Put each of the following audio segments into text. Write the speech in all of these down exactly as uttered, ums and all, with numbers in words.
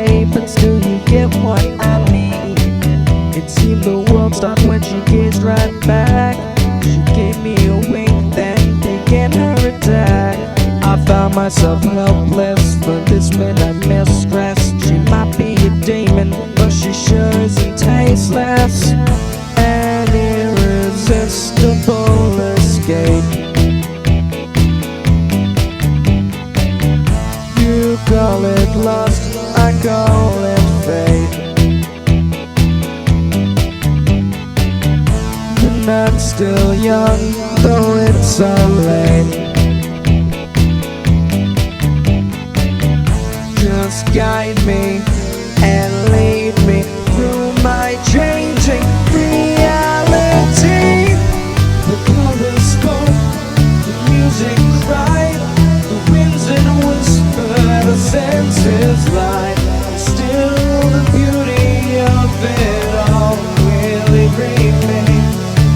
way, but still you get what I need. It seemed the world stopped when she gazed right back. She gave me a wink, then began her attack. I found myself helpless, for this man I mistress. She might be a demon, but she sure isn't tasteless. An irresistible escape. You call it lust, I call it fate. The night's still young, though it's so late. Just guide me and lead me through my changing reality. The colors spoke, the music cried, the winds and whisper, the senses lied. Still the beauty of it all really remained.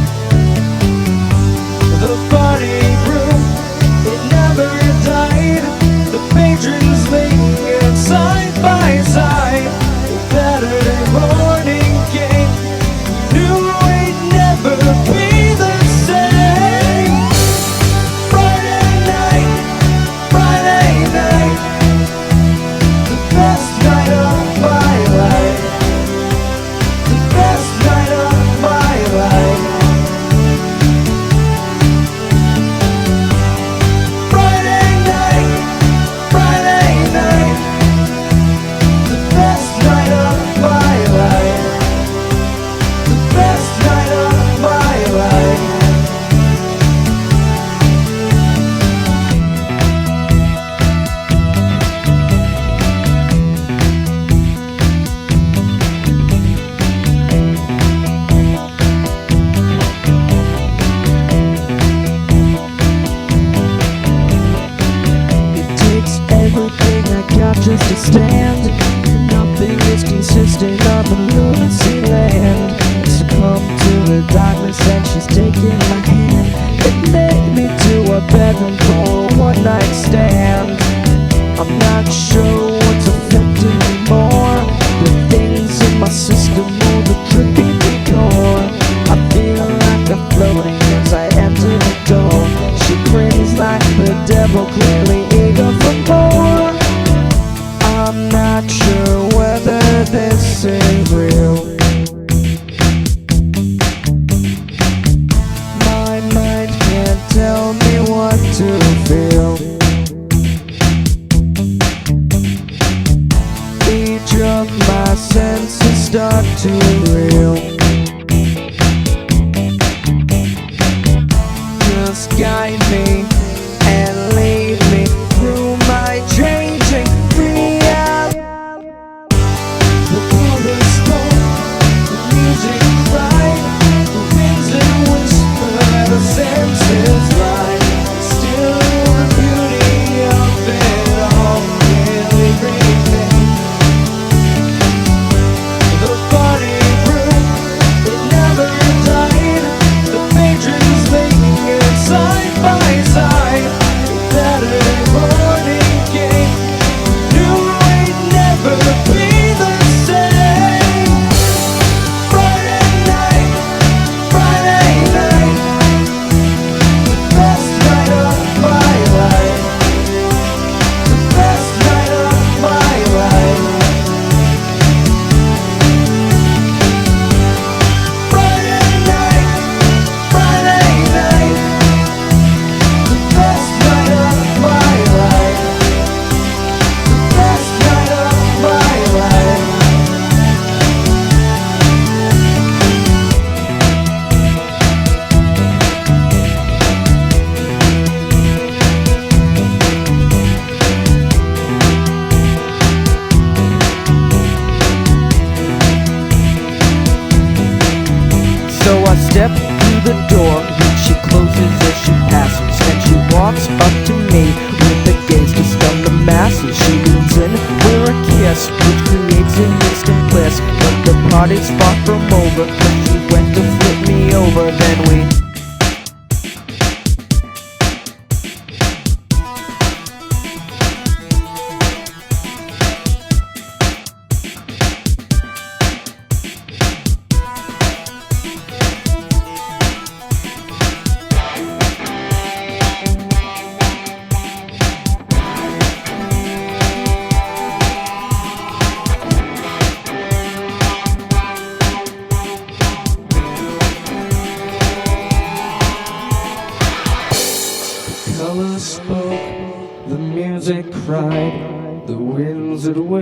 The party grew, it never died. The patrons lingered side by side. Saturday morning came, knew we'd never be the same. Friday night, Friday night, the best night of my life, the best night of my life. Friday night, Friday night, the best night of my life, the best night of my life. It takes everything I got just to stand. Nothing is consistent up in lunacy land. Succumb to the darkness and she's taking my hand. It led me to a bedroom for a one night stand. I'm not sure what's affecting me more, the things in my system or the trippy decor. I feel like I'm floating as I enter the door. She grins like the devil, clearly eager for more. I'm not sure whether this is real. My mind can't tell me what to feel. Each of my senses start to reel. Just guide me and lead me through my changing reality. The colors spoke, the music cried, the winds and whisper, the senses lied. Still the beauty of it all really remained. The party grew, it never died. The patrons lingered side by side. Saturday morning came, knew we'd never be the same. Friday night, Friday night, the best night of my life, the best night of my life. Friday night, Friday night, the best night of my life, the best night of my life. So I step through the door, which she closes as she passes. Then she walks up to me with a gaze to stun the masses. She leans in for a kiss, which creates an instant bliss. But the party's far from over, 'cause she went to flip me over. Then we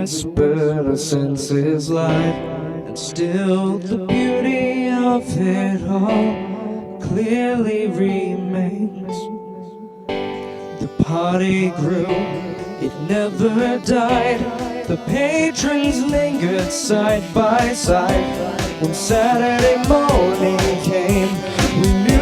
whispered our senses lied, and still the beauty of it all clearly remains. The party grew, it never died. The patrons lingered side by side. When Saturday morning came, we knew